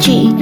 G.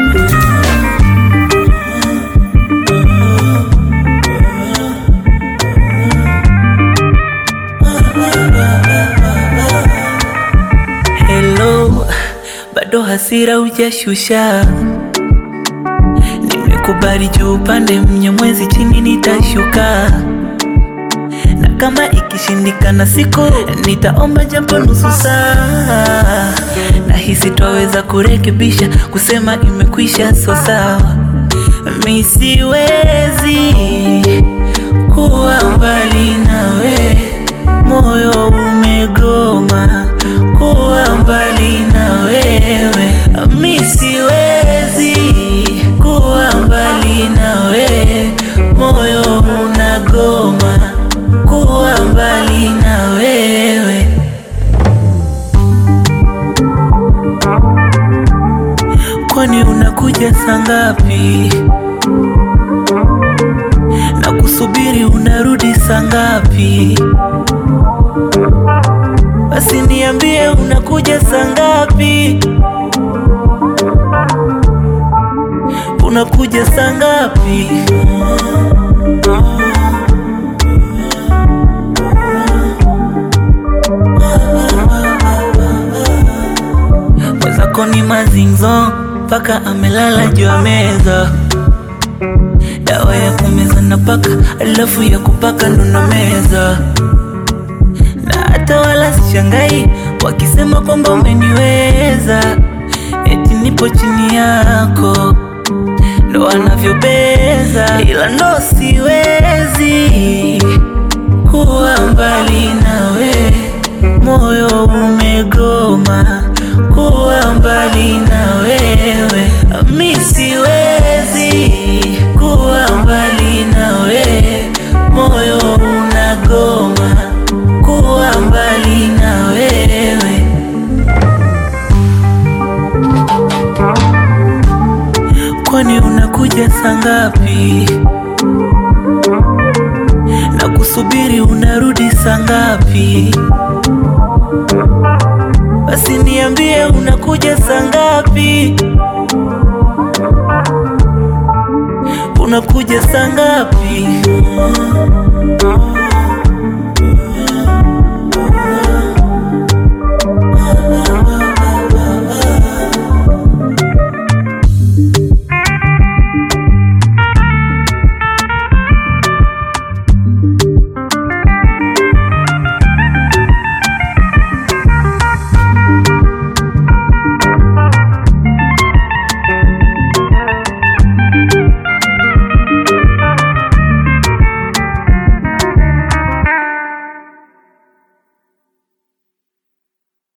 Hello, bado hasira hujashusha. Nimekubali juu upande Mnyamwezi, chini nitashuka. Na kama ikishindikana siku nitaomba japo nusu saa. Nahisi twaweza kurekebisha, kusema imekwisha so sawa. Mi siwezi kuwa mbali nawe, moyo umegoma kuwa mbali na wewe. Mi siwezi kuwa mbali nawe, moyo unagoma kuwa mbali na wewe. Kwani unakuja saa ngapi? Na kusubiri unarudi saa ngapi? Basi niambie unakuja saa ngapi? Unakuja saa ngapi? Mwenzako ni mazinzo paka amelala juu ya meza. Dawa ya kumeza na paka, alafu ya kupaka ndo na meza. Na hata wala sishangai wakisema kwamba umeniweza, eti nipo chini yako ndo wanavyobeza. Ila ndo siwezi kuwa mbali nawe, moyo umegoma kuwa mbali na wewe. Mi siwezi kuwa mbali nawe, moyo unagoma kuwa mbali na wewe. Kwani unakuja saa ngapi? Na kusubiri unarudi saa ngapi? Basi niambie unakuja saa ngapi? Unakuja saa ngapi?